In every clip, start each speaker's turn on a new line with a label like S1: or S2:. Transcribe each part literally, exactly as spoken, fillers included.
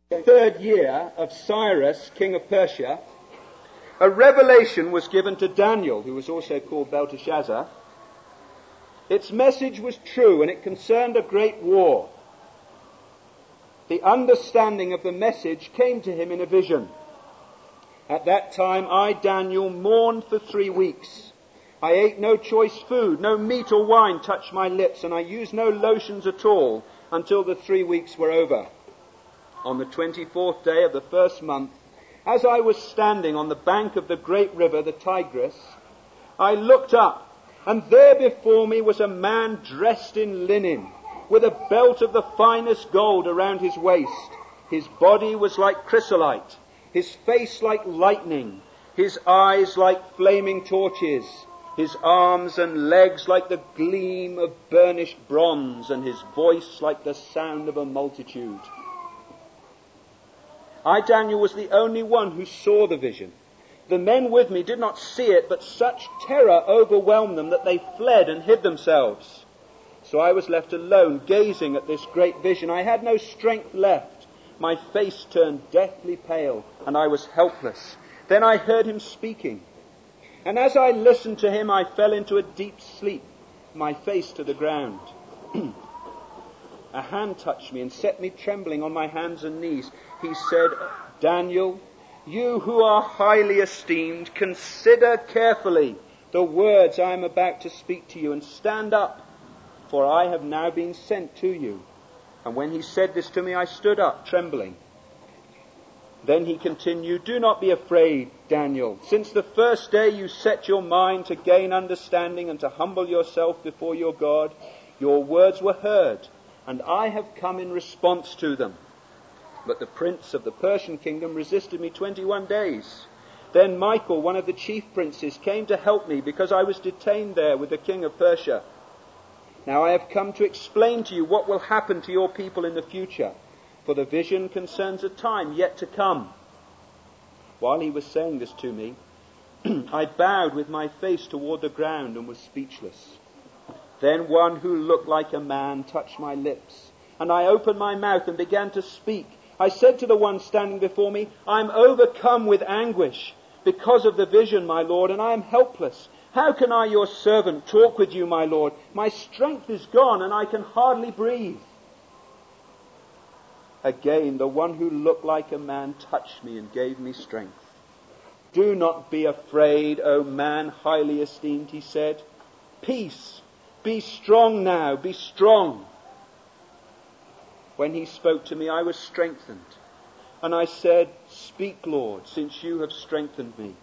S1: the third year of Cyrus, king of Persia, a revelation was given to Daniel, who was also called Belteshazzar. Its message was true, and it concerned a great war. The understanding of the message came to him in a vision. At that time, I, Daniel, mourned for three weeks. I ate no choice food, no meat or wine touched my lips, and I used no lotions at all until the three weeks were over. On the twenty-fourth day of the first month, as I was standing on the bank of the great river, the Tigris, I looked up, and there before me was a man dressed in linen, with a belt of the finest gold around his waist. His body was like chrysolite, his face like lightning, his eyes like flaming torches, his arms and legs like the gleam of burnished bronze, and his voice like the sound of a multitude. I, Daniel, was the only one who saw the vision. The men with me did not see it, but such terror overwhelmed them that they fled and hid themselves. So I was left alone, gazing at this great vision. I had no strength left. My face turned deathly pale, and I was helpless. Then I heard him speaking. And as I listened to him, I fell into a deep sleep, my face to the ground. A hand touched me and set me trembling on my hands and knees. He said, Daniel, you who are highly esteemed, consider carefully the words I am about to speak to you, and stand up, for I have now been sent to you. And when he said this to me, I stood up, trembling. Then he continued, do not be afraid, Daniel. Since the first day you set your mind to gain understanding and to humble yourself before your God, your words were heard, and I have come in response to them. But the prince of the Persian kingdom resisted me twenty-one days. Then Michael, one of the chief princes, came to help me because I was detained there with the king of Persia. Now I have come to explain to you what will happen to your people in the future, for the vision concerns a time yet to come. While he was saying this to me, I bowed with my face toward the ground and was speechless. Then one who looked like a man touched my lips, and I opened my mouth and began to speak. I said to the one standing before me, I am overcome with anguish because of the vision, my Lord, and I am helpless. How can I, your servant, talk with you, my Lord? My strength is gone, and I can hardly breathe. Again, the one who looked like a man touched me and gave me strength. Do not be afraid, O man highly esteemed, he said. Peace. Be strong now, be strong. When he spoke to me, I was strengthened. And I said, speak, Lord, since you have strengthened me.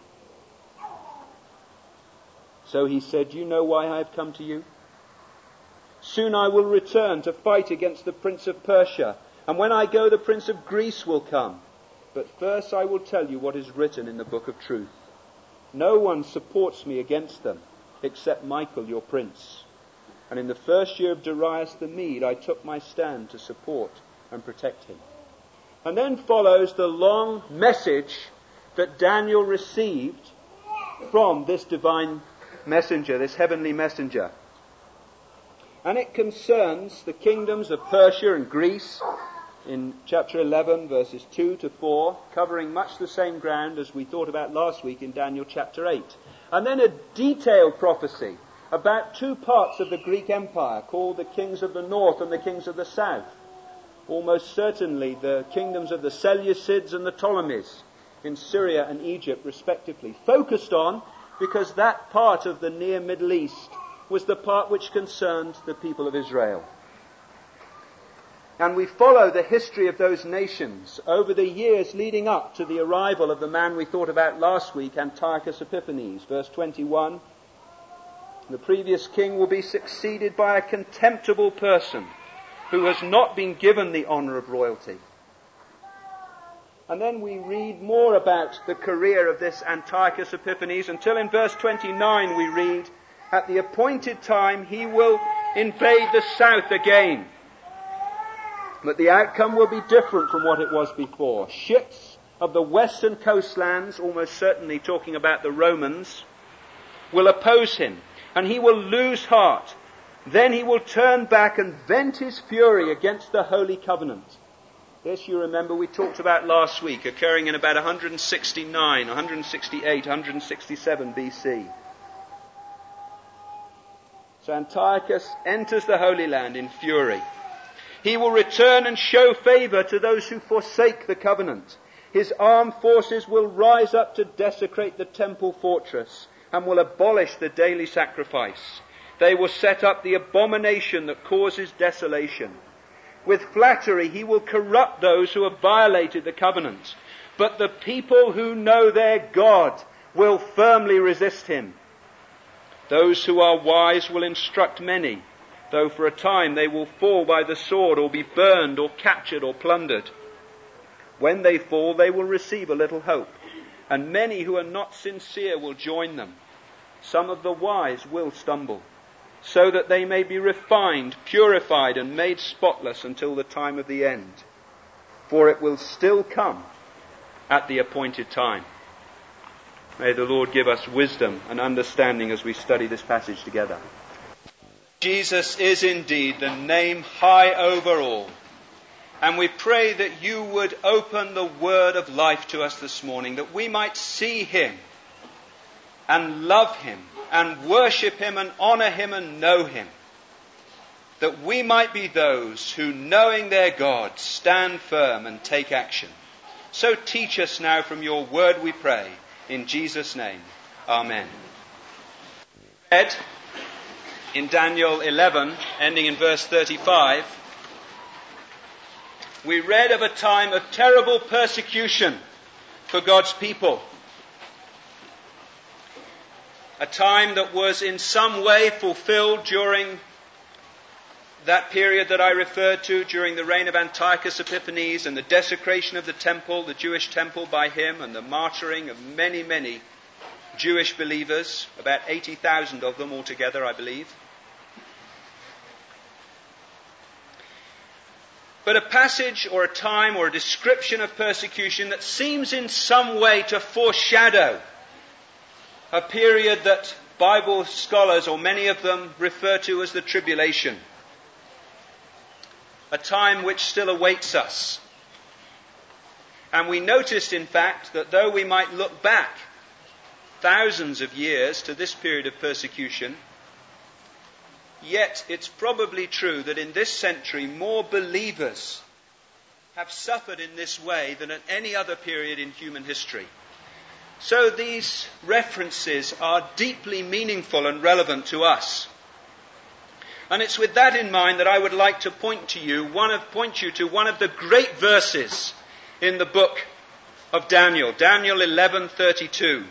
S1: So he said, you know why I have come to you? Soon I will return to fight against the prince of Persia. And when I go, the prince of Greece will come. But first I will tell you what is written in the book of truth. No one supports me against them, except Michael, your prince. And in the first year of Darius the Mede, I took my stand to support and protect him. And then follows the long message that Daniel received from this divine messenger, this heavenly messenger. And it concerns the kingdoms of Persia and Greece in chapter eleven, verses two to four, covering much the same ground as we thought about last week in Daniel chapter eight. And then a detailed prophecy about two parts of the Greek Empire called the kings of the north and the kings of the south. Almost certainly the kingdoms of the Seleucids and the Ptolemies in Syria and Egypt respectively. Focused on because that part of the near Middle East was the part which concerned the people of Israel. And we follow the history of those nations over the years leading up to the arrival of the man we thought about last week, Antiochus Epiphanes. Verse twenty-one. The previous king will be succeeded by a contemptible person who has not been given the honor of royalty. And then we read more about the career of this Antiochus Epiphanes until in verse twenty-nine we read, at the appointed time he will invade the south again. But the outcome will be different from what it was before. Ships of the western coastlands, almost certainly talking about the Romans, will oppose him. And he will lose heart. Then he will turn back and vent his fury against the Holy Covenant. This, you remember, we talked about last week, occurring in about one sixty-nine, one sixty-eight, one sixty-seven B C. So Antiochus enters the Holy Land in fury. He will return and show favour to those who forsake the covenant. His armed forces will rise up to desecrate the temple fortress and will abolish the daily sacrifice. They will set up the abomination that causes desolation. With flattery he will corrupt those who have violated the covenant. But the people who know their God will firmly resist him. Those who are wise will instruct many, though for a time they will fall by the sword or be burned or captured or plundered. When they fall, they will receive a little hope, and many who are not sincere will join them. Some of the wise will stumble, so that they may be refined, purified, and made spotless until the time of the end. For it will still come at the appointed time. May the Lord give us wisdom and understanding as we study this passage together. Jesus is indeed the name high over all. And we pray that you would open the word of life to us this morning, that we might see him and love him and worship him and honour him and know him. That we might be those who, knowing their God, stand firm and take action. So teach us now from your word, we pray. In Jesus' name, amen. Read in Daniel eleven, ending in verse thirty-five, we read of a time of terrible persecution for God's people. A time that was in some way fulfilled during that period that I referred to, during the reign of Antiochus Epiphanes and the desecration of the temple, the Jewish temple by him, and the martyring of many, many Jewish believers, about eighty thousand of them altogether, I believe. But a passage or a time or a description of persecution that seems in some way to foreshadow a period that Bible scholars, or many of them, refer to as the tribulation. A time which still awaits us. And we noticed, in fact, that though we might look back thousands of years to this period of persecution, yet it's probably true that in this century more believers have suffered in this way than at any other period in human history. So these references are deeply meaningful and relevant to us. And it's with that in mind that I would like to point to you, one of, point you to one of the great verses in the book of Daniel, Daniel eleven thirty-two,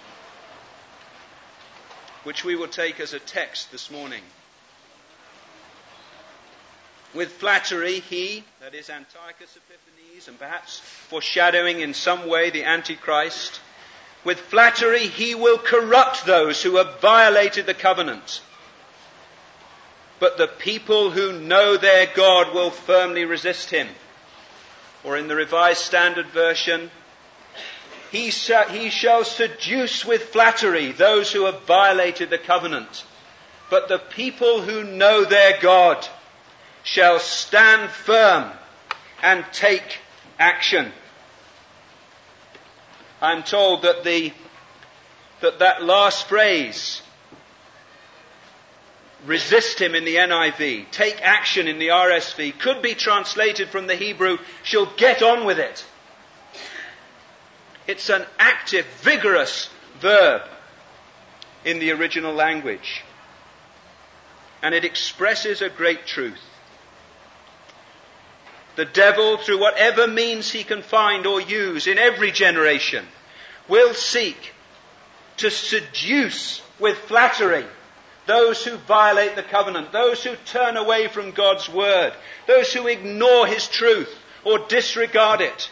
S1: which we will take as a text this morning. With flattery, he, that is Antiochus Epiphanes, and perhaps foreshadowing in some way the Antichrist, with flattery he will corrupt those who have violated the covenant. But the people who know their God will firmly resist him. Or in the Revised Standard Version, he, sh- he shall seduce with flattery those who have violated the covenant. But the people who know their God shall stand firm and take action. I'm told that the that, that last phrase, resist him in the N I V, take action in the R S V, could be translated from the Hebrew, shall get on with it. It's an active, vigorous verb in the original language. And it expresses a great truth. The devil, through whatever means he can find or use in every generation, will seek to seduce with flattery those who violate the covenant, those who turn away from God's word, those who ignore his truth or disregard it.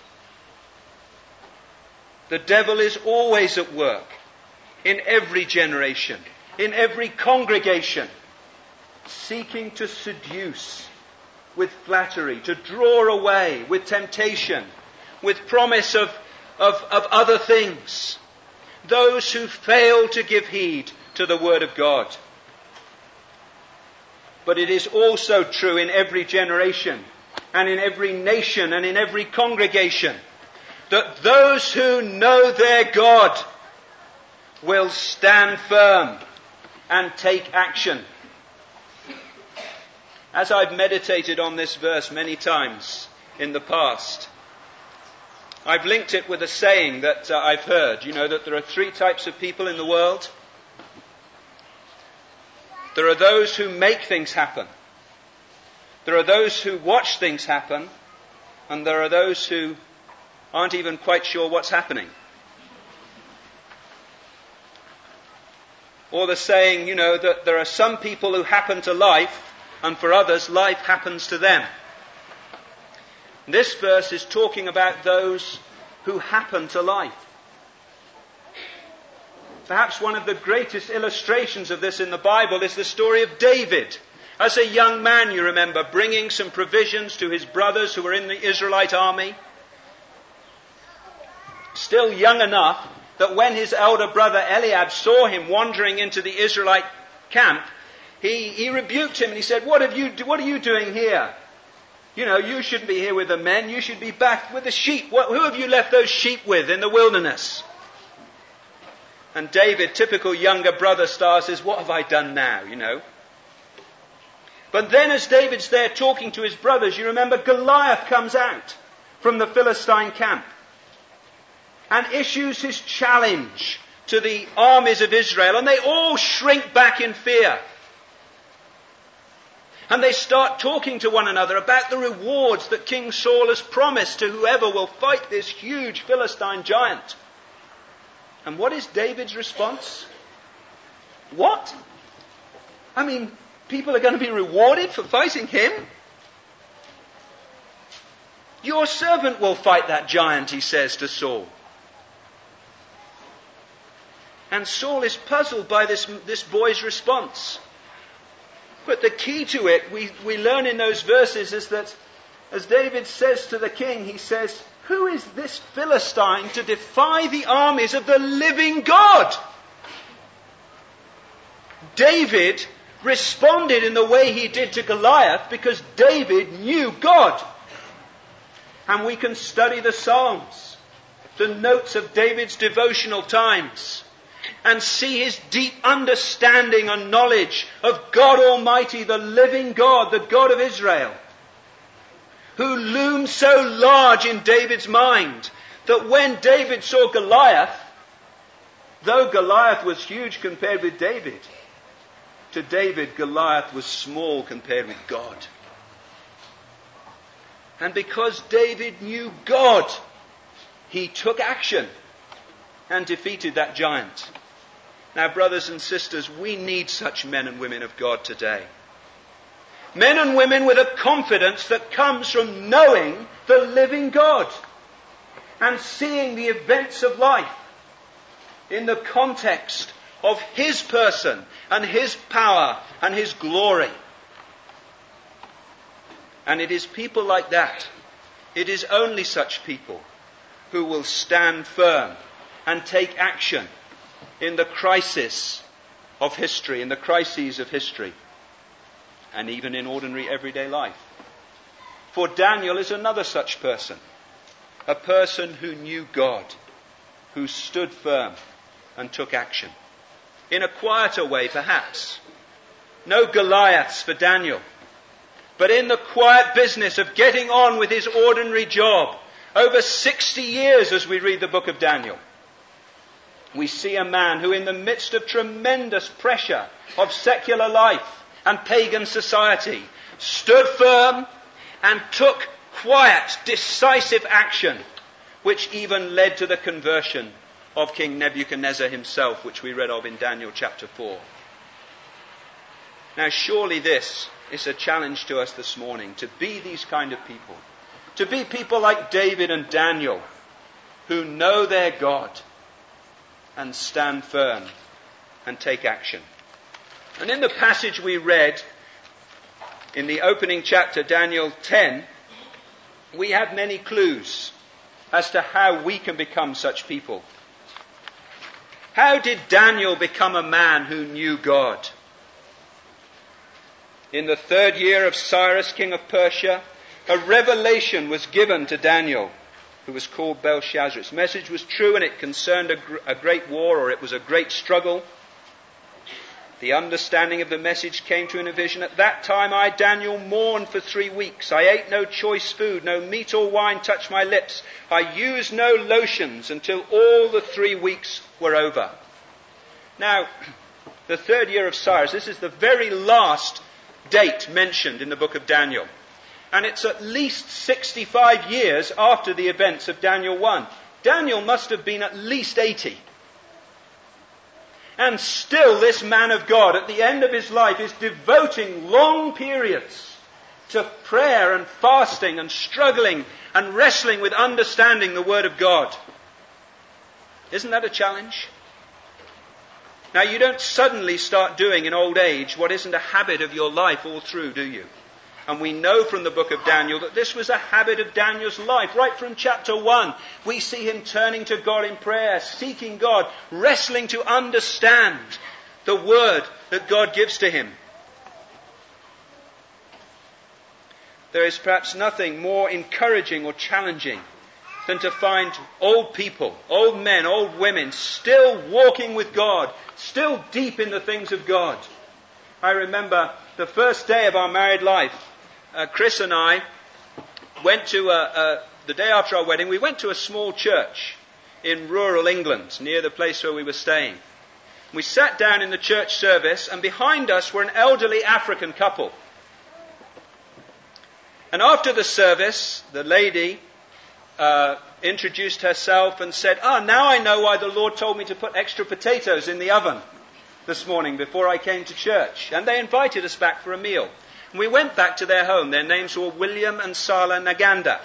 S1: The devil is always at work in every generation, in every congregation, seeking to seduce with flattery, to draw away with temptation, with promise of, of, of other things, those who fail to give heed to the word of God. But it is also true in every generation and in every nation and in every congregation, that those who know their God will stand firm and take action. As I've meditated on this verse many times in the past, I've linked it with a saying that uh, I've heard. You know that there are three types of people in the world. There are those who make things happen. There are those who watch things happen. And there are those who aren't even quite sure what's happening. Or the saying, you know, that there are some people who happen to life, and for others, life happens to them. This verse is talking about those who happen to life. Perhaps one of the greatest illustrations of this in the Bible is the story of David. As a young man, you remember, bringing some provisions to his brothers who were in the Israelite army. Still young enough that when his elder brother Eliab saw him wandering into the Israelite camp, he, he rebuked him and he said, what have you, what are you doing here? You know, you shouldn't be here with the men, you should be back with the sheep. What, who have you left those sheep with in the wilderness? And David, typical younger brother star, says, what have I done now, you know? But then as David's there talking to his brothers, you remember Goliath comes out from the Philistine camp and issues his challenge to the armies of Israel, and they all shrink back in fear. And they start talking to one another about the rewards that King Saul has promised to whoever will fight this huge Philistine giant. And what is David's response? What? I mean, people are going to be rewarded for fighting him? Your servant will fight that giant, he says to Saul. And Saul is puzzled by this, this boy's response. But the key to it, we, we learn in those verses, is that as David says to the king, he says, who is this Philistine to defy the armies of the living God? David responded in the way he did to Goliath because David knew God. And we can study the Psalms, the notes of David's devotional times, and see his deep understanding and knowledge of God Almighty, the living God, the God of Israel, who loomed so large in David's mind that when David saw Goliath, though Goliath was huge compared with David, to David Goliath was small compared with God. And because David knew God, he took action and defeated that giant. Now, brothers and sisters, we need such men and women of God today. Men and women with a confidence that comes from knowing the living God and seeing the events of life in the context of His person and His power and His glory. And it is people like that, it is only such people who will stand firm and take action in the crisis of history, in the crises of history, and even in ordinary everyday life. For Daniel is another such person, a person who knew God, who stood firm and took action. In a quieter way, perhaps. No Goliaths for Daniel, but in the quiet business of getting on with his ordinary job. Over sixty years as we read the book of Daniel, we see a man who in the midst of tremendous pressure of secular life and pagan society stood firm and took quiet, decisive action, which even led to the conversion of King Nebuchadnezzar himself, which we read of in Daniel chapter four. Now surely this is a challenge to us this morning, to be these kind of people. To be people like David and Daniel, who know their God and stand firm and take action. And in the passage we read, in the opening chapter, Daniel ten, we have many clues as to how we can become such people. How did Daniel become a man who knew God? In the third year of Cyrus, king of Persia, a revelation was given to Daniel, who was called Belshazzar. Its message was true, and it concerned a, gr- a great war, or it was a great struggle. The understanding of the message came to him in a vision. At that time I, Daniel, mourned for three weeks. I ate no choice food, no meat or wine touched my lips. I used no lotions until all the three weeks were over. Now, the third year of Cyrus, this is the very last date mentioned in the book of Daniel. And it's at least sixty-five years after the events of Daniel one. Daniel must have been at least eighty. And still this man of God, at the end of his life, is devoting long periods to prayer and fasting and struggling and wrestling with understanding the Word of God. Isn't that a challenge? Now, you don't suddenly start doing in old age what isn't a habit of your life all through, do you? And we know from the book of Daniel that this was a habit of Daniel's life. Right from chapter one, we see him turning to God in prayer, seeking God, wrestling to understand the word that God gives to him. There is perhaps nothing more encouraging or challenging than to find old people, old men, old women, still walking with God, still deep in the things of God. I remember the first day of our married life, Uh, Chris and I went to, a, a, the day after our wedding, we went to a small church in rural England, near the place where we were staying. We sat down in the church service, and behind us were an elderly African couple. And after the service, the lady uh, introduced herself and said, ah, now I know why the Lord told me to put extra potatoes in the oven this morning before I came to church. And they invited us back for a meal. We went back to their home. Their names were William and Sala Naganda.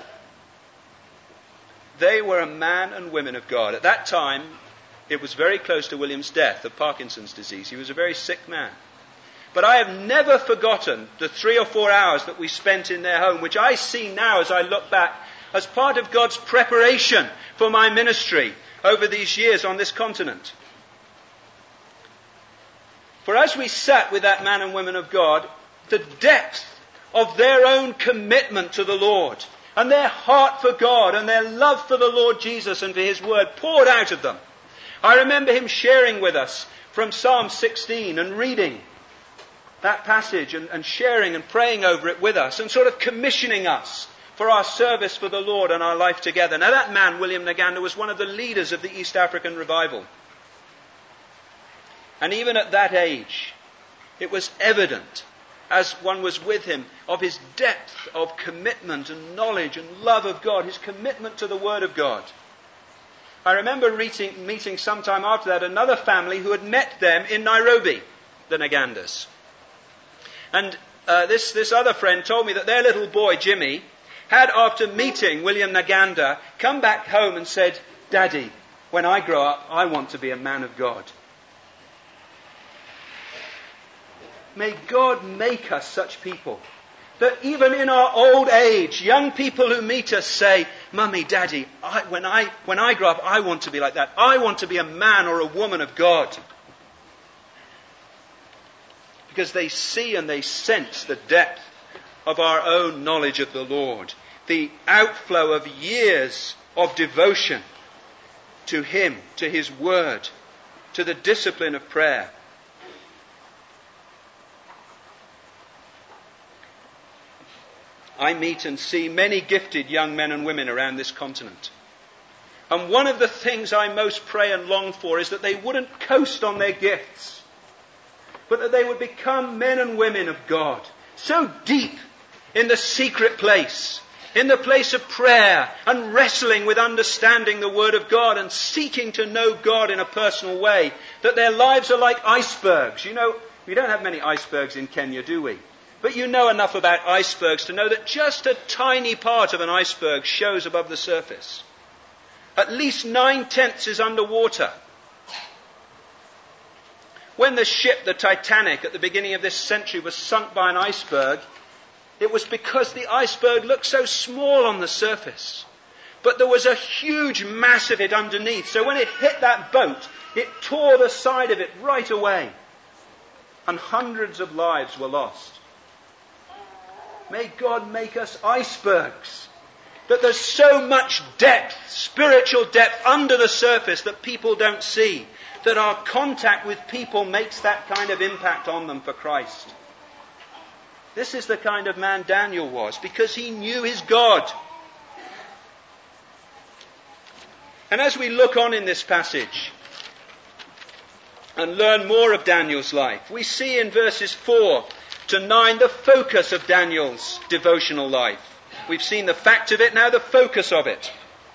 S1: They were a man and women of God. At that time, it was very close to William's death of Parkinson's disease. He was a very sick man. But I have never forgotten the three or four hours that we spent in their home, which I see now as I look back as part of God's preparation for my ministry over these years on this continent. For as we sat with that man and women of God, the depth of their own commitment to the Lord and their heart for God and their love for the Lord Jesus and for His Word poured out of them. I remember him sharing with us from Psalm sixteen and reading that passage and, and sharing and praying over it with us and sort of commissioning us for our service for the Lord and our life together. Now that man, William Naganda, was one of the leaders of the East African revival. And even at that age, it was evident, as one was with him, of his depth of commitment and knowledge and love of God, his commitment to the Word of God. I remember meeting, meeting sometime after that another family who had met them in Nairobi, the Nagandas. And uh, this, this other friend told me that their little boy, Jimmy, had, after meeting William Naganda, come back home and said, Daddy, when I grow up, I want to be a man of God. May God make us such people that even in our old age, young people who meet us say, Mummy, Daddy, I, when I when I grow up, I want to be like that. I want to be a man or a woman of God. Because they see and they sense the depth of our own knowledge of the Lord, the outflow of years of devotion to Him, to His Word, to the discipline of prayer. I meet and see many gifted young men and women around this continent. And one of the things I most pray and long for is that they wouldn't coast on their gifts, but that they would become men and women of God, so deep in the secret place, in the place of prayer and wrestling with understanding the Word of God and seeking to know God in a personal way, that their lives are like icebergs. You know, we don't have many icebergs in Kenya, do we? But you know enough about icebergs to know that just a tiny part of an iceberg shows above the surface. At least nine-tenths is underwater. When the ship, the Titanic, at the beginning of this century was sunk by an iceberg, it was because the iceberg looked so small on the surface. But there was a huge mass of it underneath. So when it hit that boat, it tore the side of it right away. And hundreds of lives were lost. May God make us icebergs. That there's so much depth, spiritual depth under the surface that people don't see. That our contact with people makes that kind of impact on them for Christ. This is the kind of man Daniel was, because he knew his God. And as we look on in this passage and learn more of Daniel's life, we see in verses four to nine the focus of Daniel's devotional life. We've seen the fact of it, now the focus of it.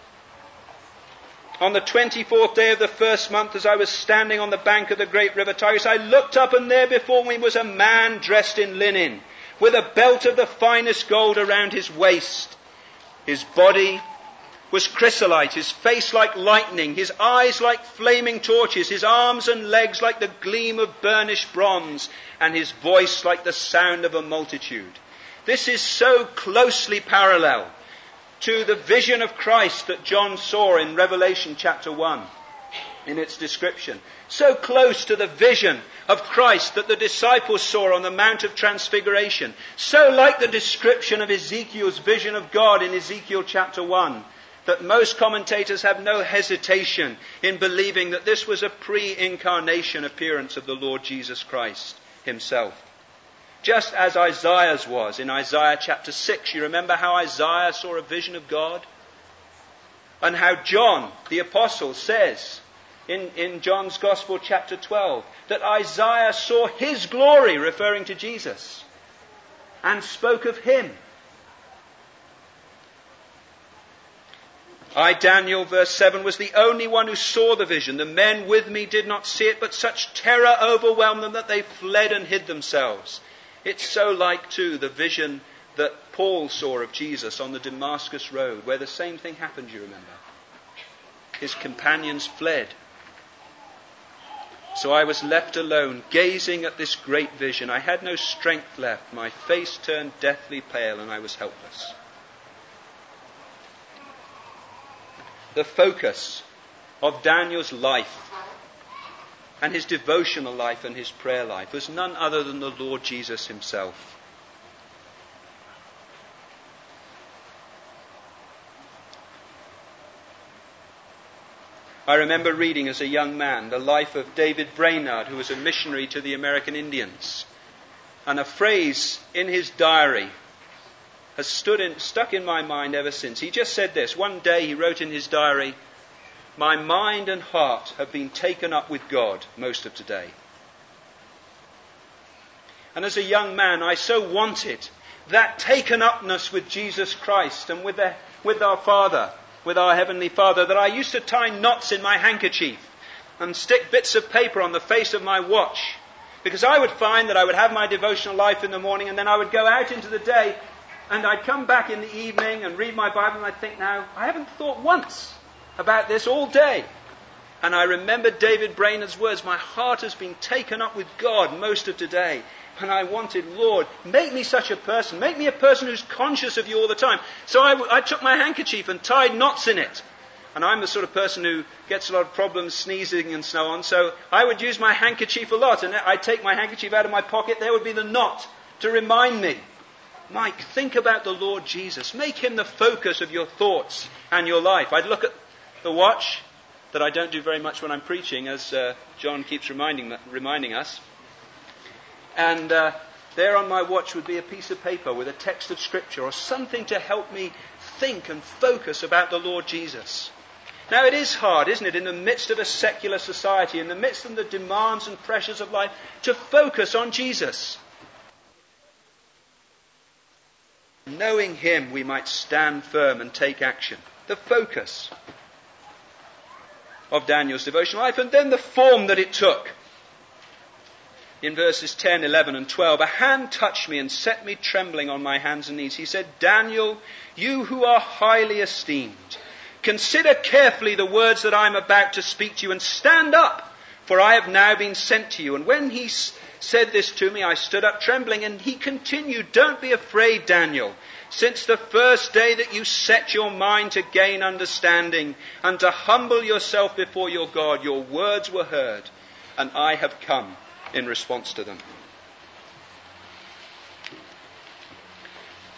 S1: On the twenty-fourth day of the first month, as I was standing on the bank of the great river Tigris, I looked up, and there before me was a man dressed in linen, with a belt of the finest gold around his waist. His body was chrysolite, his face like lightning, his eyes like flaming torches, his arms and legs like the gleam of burnished bronze, and his voice like the sound of a multitude. This is so closely parallel to the vision of Christ that John saw in Revelation chapter one, in its description. So close to the vision of Christ that the disciples saw on the Mount of Transfiguration. So like the description of Ezekiel's vision of God in Ezekiel chapter one, that most commentators have no hesitation in believing that this was a pre-incarnation appearance of the Lord Jesus Christ himself. Just as Isaiah's was in Isaiah chapter six. You remember how Isaiah saw a vision of God? And how John, the apostle, says in, in John's Gospel chapter twelve, that Isaiah saw his glory, referring to Jesus, and spoke of him. I, Daniel, verse seven, was the only one who saw the vision. The men with me did not see it, but such terror overwhelmed them that they fled and hid themselves. It's so like, too, the vision that Paul saw of Jesus on the Damascus road, where the same thing happened, you remember. His companions fled. So I was left alone, gazing at this great vision. I had no strength left. My face turned deathly pale, and I was helpless. The focus of Daniel's life and his devotional life and his prayer life was none other than the Lord Jesus himself. I remember reading as a young man the life of David Brainerd, who was a missionary to the American Indians. And a phrase in his diary has stood in, stuck in my mind ever since. He just said this. One day he wrote in his diary, "My mind and heart have been taken up with God most of today." And as a young man, I so wanted that taken upness with Jesus Christ and with, the, with our Father, with our Heavenly Father, that I used to tie knots in my handkerchief and stick bits of paper on the face of my watch. Because I would find that I would have my devotional life in the morning, and then I would go out into the day, and I'd come back in the evening and read my Bible, and I'd think, now, I haven't thought once about this all day. And I remembered David Brainerd's words, "My heart has been taken up with God most of today." And I wanted, Lord, make me such a person. Make me a person who's conscious of you all the time. So I, I took my handkerchief and tied knots in it. And I'm the sort of person who gets a lot of problems sneezing and so on. So I would use my handkerchief a lot. And I'd take my handkerchief out of my pocket. There would be the knot to remind me. Mike, think about the Lord Jesus. Make him the focus of your thoughts and your life. I'd look at the watch, that I don't do very much when I'm preaching, as uh, John keeps reminding reminding us. And uh, there on my watch would be a piece of paper with a text of Scripture or something to help me think and focus about the Lord Jesus. Now it is hard, isn't it, in the midst of a secular society, in the midst of the demands and pressures of life, to focus on Jesus. Knowing him, we might stand firm and take action. The focus of Daniel's devotional life, and then the form that it took. In verses ten, eleven and twelve, a hand touched me and set me trembling on my hands and knees. He said, "Daniel, you who are highly esteemed, consider carefully the words that I am about to speak to you, and stand up, for I have now been sent to you." And when he s- said this to me, I stood up trembling, and he continued, "Don't be afraid, Daniel. Since the first day that you set your mind to gain understanding and to humble yourself before your God, your words were heard, and I have come in response to them."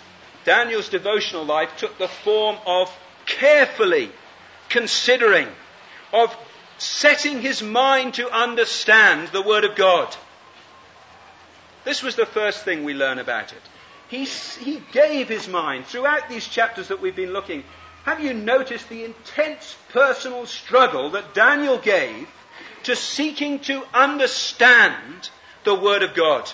S1: Daniel's devotional life took the form of carefully considering, of setting his mind to understand the Word of God. This was the first thing we learn about it. He, he gave his mind throughout these chapters that we've been looking. Have you noticed the intense personal struggle that Daniel gave to seeking to understand the Word of God?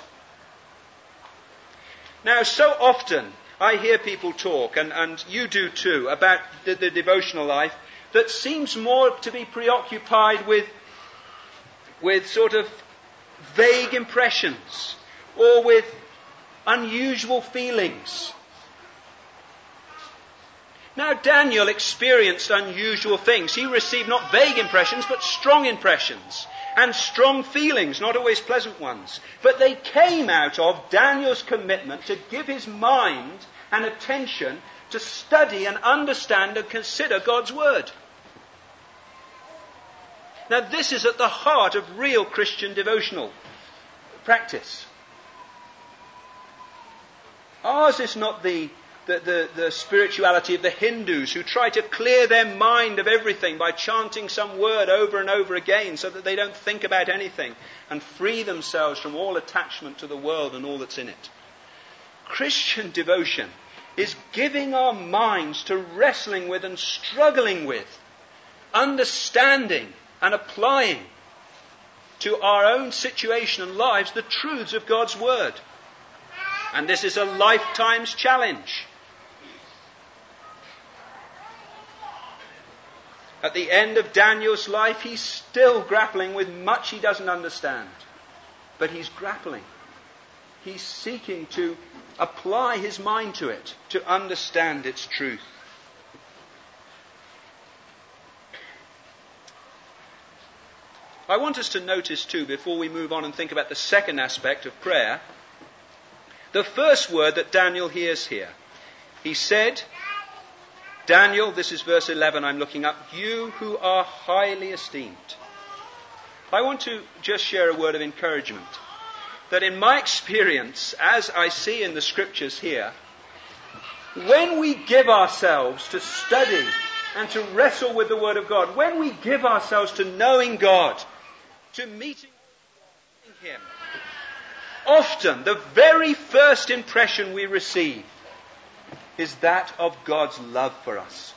S1: Now, so often I hear people talk, and, and you do too, about the, the devotional life that seems more to be preoccupied with, with sort of vague impressions or with unusual feelings. Now, Daniel experienced unusual things. He received not vague impressions, but strong impressions and strong feelings, not always pleasant ones. But they came out of Daniel's commitment to give his mind and attention to study and understand and consider God's Word. Now, this is at the heart of real Christian devotional practice. Ours is not the, the, the, the spirituality of the Hindus who try to clear their mind of everything by chanting some word over and over again so that they don't think about anything and free themselves from all attachment to the world and all that's in it. Christian devotion is giving our minds to wrestling with and struggling with, understanding and applying to our own situation and lives the truths of God's Word. And this is a lifetime's challenge. At the end of Daniel's life, he's still grappling with much he doesn't understand. But he's grappling. He's seeking to apply his mind to it, to understand its truth. I want us to notice too, before we move on and think about the second aspect of prayer, the first word that Daniel hears here. He said, Daniel, this is verse eleven I'm looking up, you who are highly esteemed. I want to just share a word of encouragement. That in my experience, as I see in the scriptures here, when we give ourselves to study and to wrestle with the Word of God, when we give ourselves to knowing God, to meeting Him, often the very first impression we receive is that of God's love for us.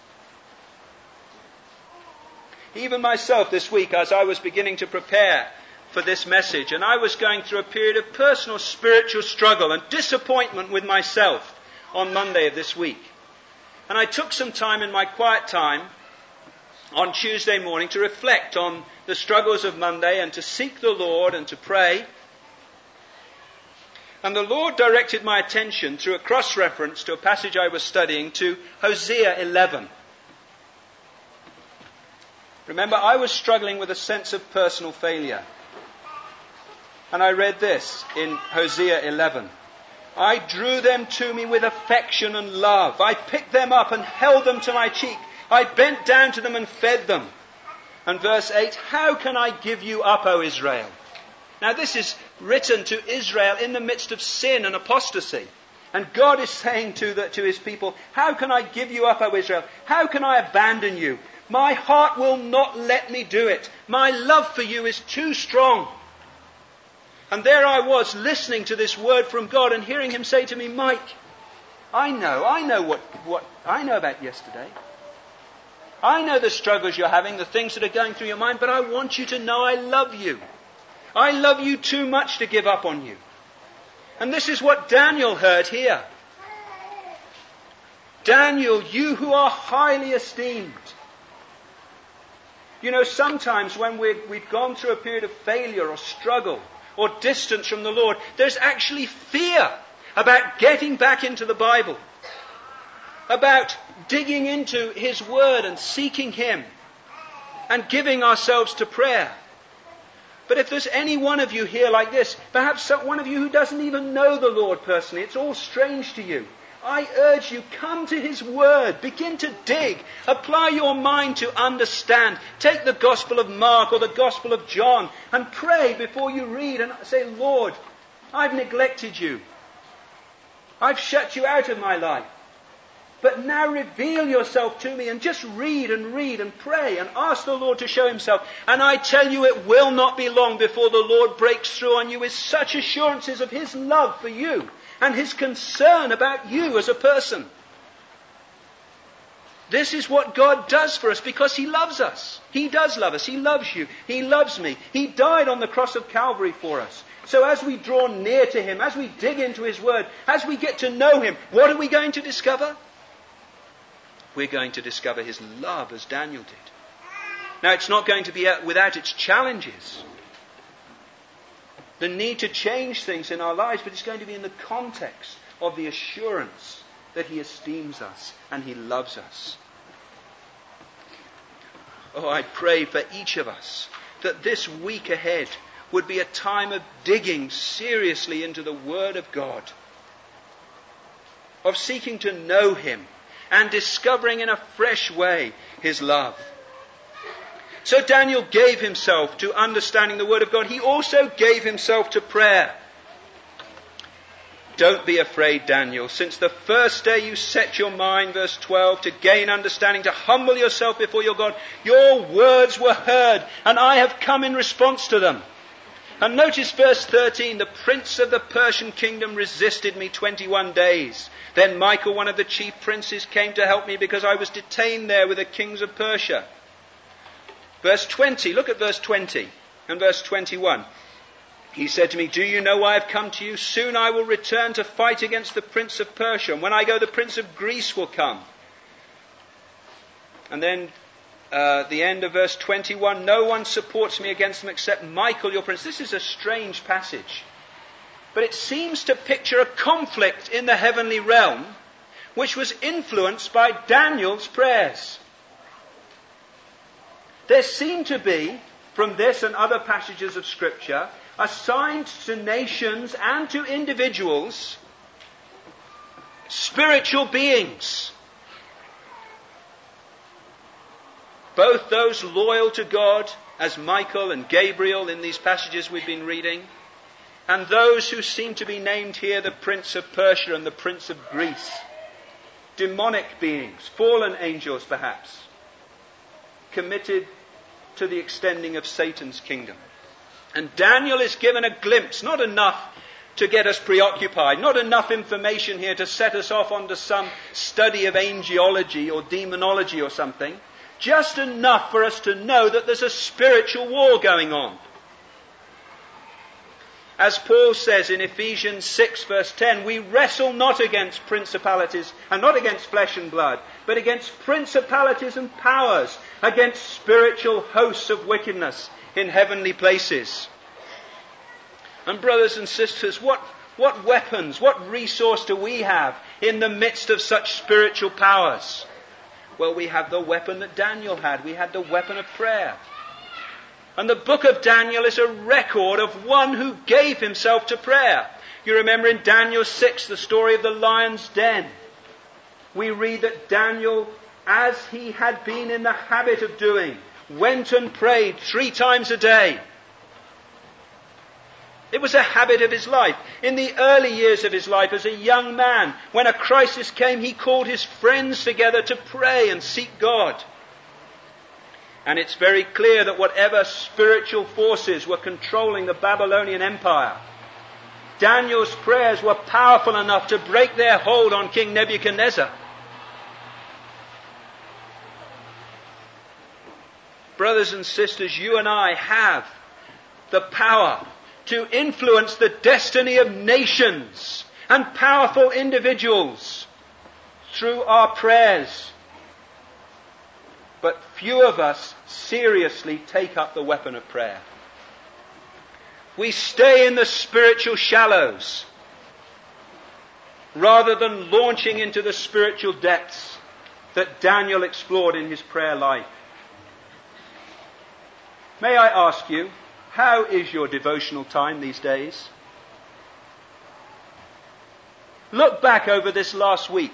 S1: Even myself this week, as I was beginning to prepare for this message, and I was going through a period of personal spiritual struggle and disappointment with myself on Monday of this week. And I took some time in my quiet time on Tuesday morning to reflect on the struggles of Monday and to seek the Lord and to pray. And the Lord directed my attention through a cross-reference to a passage I was studying to Hosea eleven. Remember, I was struggling with a sense of personal failure. And I read this in Hosea eleven. I drew them to me with affection and love. I picked them up and held them to my cheek. I bent down to them and fed them. And verse eight, how can I give you up, O Israel? Now this is written to Israel in the midst of sin and apostasy. And God is saying to, the, to his people, how can I give you up, O Israel? How can I abandon you? My heart will not let me do it. My love for you is too strong. And there I was listening to this word from God and hearing him say to me, Mike, I know, I know what, what I know about yesterday. I know the struggles you're having, the things that are going through your mind, but I want you to know I love you. I love you too much to give up on you. And this is what Daniel heard here. Daniel, you who are highly esteemed. You know, sometimes when we're, we've gone through a period of failure or struggle or distance from the Lord, there's actually fear about getting back into the Bible, about digging into His Word and seeking Him and giving ourselves to prayer. But if there's any one of you here like this, perhaps one of you who doesn't even know the Lord personally, it's all strange to you, I urge you, come to His Word, begin to dig, apply your mind to understand. Take the Gospel of Mark or the Gospel of John and pray before you read and say, Lord, I've neglected you. I've shut you out of my life. But now reveal yourself to me, and just read and read and pray and ask the Lord to show himself. And I tell you, it will not be long before the Lord breaks through on you with such assurances of his love for you and his concern about you as a person. This is what God does for us because he loves us. He does love us. He loves you. He loves me. He died on the cross of Calvary for us. So as we draw near to him, as we dig into his word, as we get to know him, what are we going to discover? We're going to discover his love as Daniel did. Now, it's not going to be without its challenges. The need to change things in our lives, but it's going to be in the context of the assurance that he esteems us and he loves us. Oh, I pray for each of us that this week ahead would be a time of digging seriously into the Word of God, of seeking to know him and discovering in a fresh way his love. So Daniel gave himself to understanding the Word of God. He also gave himself to prayer. Don't be afraid, Daniel. Since the first day you set your mind, verse twelve, to gain understanding, to humble yourself before your God, your words were heard, and I have come in response to them. And notice verse thirteen, the prince of the Persian kingdom resisted me twenty-one days. Then Michael, one of the chief princes, came to help me because I was detained there with the kings of Persia. Verse twenty, look at verse twenty and verse twenty-one. He said to me, do you know why I've come to you? Soon I will return to fight against the prince of Persia. And when I go, the prince of Greece will come. And then uh, the end of verse twenty-one, no one supports me against them except Michael, your prince. This is a strange passage. But it seems to picture a conflict in the heavenly realm which was influenced by Daniel's prayers. There seemed to be, from this and other passages of Scripture, assigned to nations and to individuals spiritual beings. Both those loyal to God, as Michael and Gabriel in these passages we've been reading, and those who seem to be named here, the Prince of Persia and the Prince of Greece. Demonic beings, fallen angels perhaps, committed to the extending of Satan's kingdom. And Daniel is given a glimpse, not enough to get us preoccupied, not enough information here to set us off onto some study of angelology or demonology or something, just enough for us to know that there's a spiritual war going on. As Paul says in Ephesians six verse ten, we wrestle not against principalities and not against flesh and blood, but against principalities and powers, against spiritual hosts of wickedness in heavenly places. And brothers and sisters, what, what weapons, what resource do we have in the midst of such spiritual powers? Well, we have the weapon that Daniel had. We had the weapon of prayer. And the book of Daniel is a record of one who gave himself to prayer. You remember in Daniel six, the story of the lion's den. We read that Daniel, as he had been in the habit of doing, went and prayed three times a day. It was a habit of his life. In the early years of his life as a young man, when a crisis came, he called his friends together to pray and seek God. And it's very clear that whatever spiritual forces were controlling the Babylonian Empire, Daniel's prayers were powerful enough to break their hold on King Nebuchadnezzar. Brothers and sisters, you and I have the power to influence the destiny of nations and powerful individuals through our prayers. But few of us seriously take up the weapon of prayer. We stay in the spiritual shallows rather than launching into the spiritual depths that Daniel explored in his prayer life. May I ask you, how is your devotional time these days? Look back over this last week.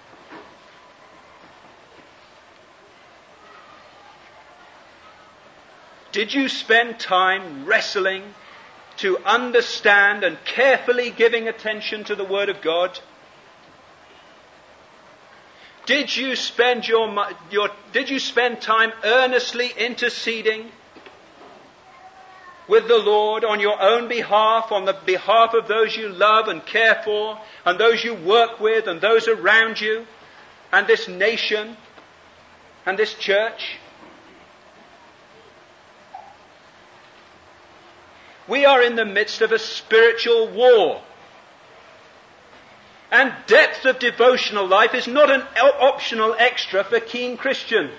S1: Did you spend time wrestling to understand and carefully giving attention to the Word of God? Did you spend your, your did you spend time earnestly interceding with the Lord on your own behalf, on the behalf of those you love and care for, and those you work with, and those around you, and this nation, and this church? We are in the midst of a spiritual war. And depth of devotional life is not an optional extra for keen Christians.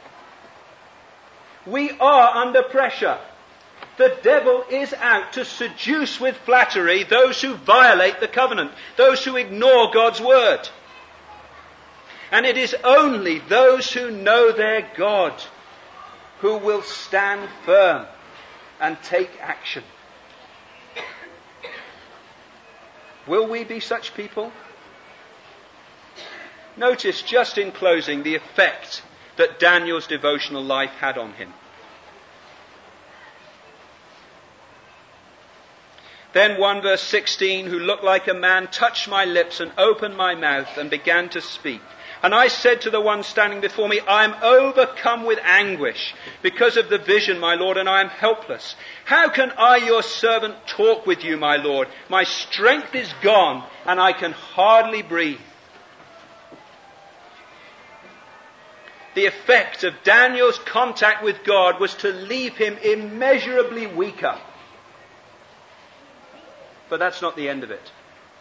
S1: We are under pressure. The devil is out to seduce with flattery those who violate the covenant, those who ignore God's word. And it is only those who know their God who will stand firm and take action. Will we be such people? Notice, just in closing, the effect that Daniel's devotional life had on him. Then one verse sixteen, who looked like a man, touched my lips and opened my mouth and began to speak. And I said to the one standing before me, I am overcome with anguish because of the vision, my Lord, and I am helpless. How can I, your servant, talk with you, my Lord? My strength is gone and I can hardly breathe. The effect of Daniel's contact with God was to leave him immeasurably weaker. But that's not the end of it.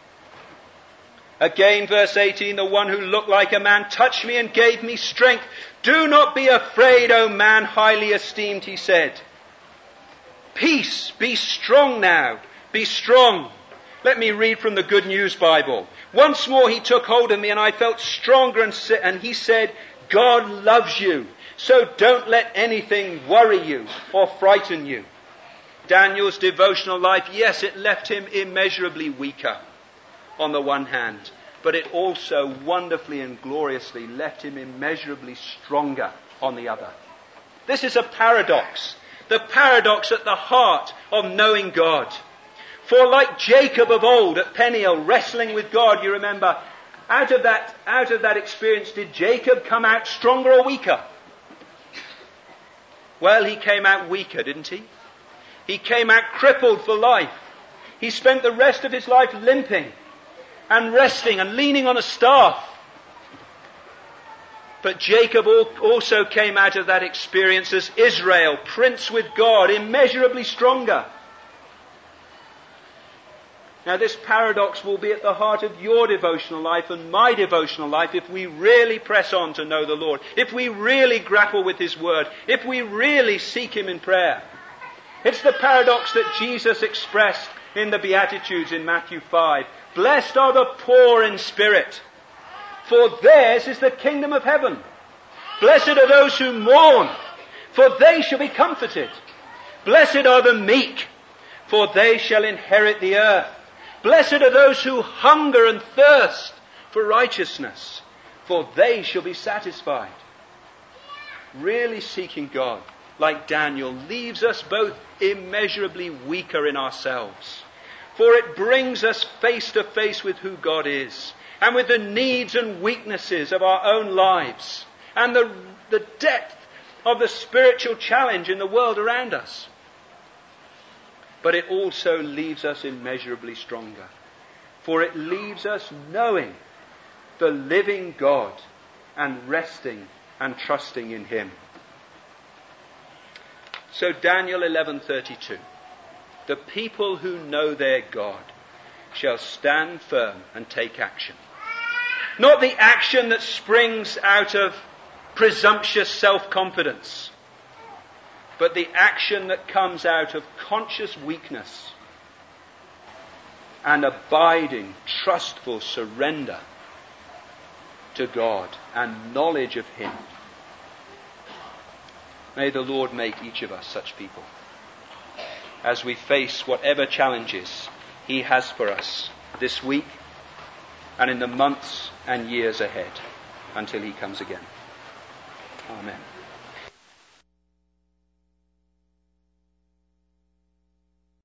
S1: Again, verse eighteen, the one who looked like a man touched me and gave me strength. Do not be afraid, O man highly esteemed, he said. Peace, be strong now, be strong. Let me read from the Good News Bible. Once more he took hold of me and I felt stronger and, and he said, God loves you, so don't let anything worry you or frighten you. Daniel's devotional life, yes, it left him immeasurably weaker on the one hand, but it also wonderfully and gloriously left him immeasurably stronger on the other. This is a paradox, the paradox at the heart of knowing God. For like Jacob of old at Peniel wrestling with God, you remember, out of that, out of that experience, did Jacob come out stronger or weaker? Well, he came out weaker, didn't he? He came out crippled for life. He spent the rest of his life limping and resting and leaning on a staff. But Jacob also came out of that experience as Israel, prince with God, immeasurably stronger. Now this paradox will be at the heart of your devotional life and my devotional life if we really press on to know the Lord, if we really grapple with His Word, if we really seek Him in prayer. It's the paradox that Jesus expressed in the Beatitudes in Matthew five. Blessed are the poor in spirit, for theirs is the kingdom of heaven. Blessed are those who mourn, for they shall be comforted. Blessed are the meek, for they shall inherit the earth. Blessed are those who hunger and thirst for righteousness, for they shall be satisfied. Really seeking God, like Daniel, leaves us both immeasurably weaker in ourselves. For it brings us face to face with who God is, and with the needs and weaknesses of our own lives, and the, the depth of the spiritual challenge in the world around us. But it also leaves us immeasurably stronger. For it leaves us knowing the living God and resting and trusting in Him. So Daniel eleven thirty-two. The people who know their God shall stand firm and take action. Not the action that springs out of presumptuous self-confidence, but the action that comes out of conscious weakness and abiding, trustful surrender to God and knowledge of Him. May the Lord make each of us such people as we face whatever challenges He has for us this week and in the months and years ahead until He comes again. Amen.